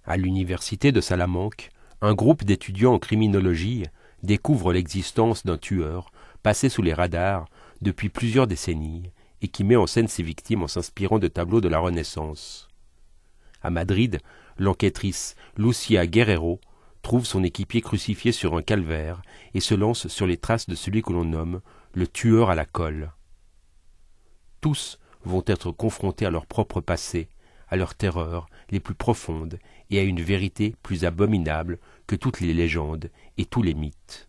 À l'université de Salamanque, un groupe d'étudiants en criminologie découvre l'existence d'un tueur passé sous les radars depuis plusieurs décennies et qui met en scène ses victimes en s'inspirant de tableaux de la Renaissance. À Madrid, l'enquêtrice Lucia Guerrero trouve son équipier crucifié sur un calvaire et se lance sur les traces de celui que l'on nomme le tueur à la colle. Tous vont être confrontés à leur propre passé, à leurs terreurs les plus profondes et à une vérité plus abominable que toutes les légendes et tous les mythes.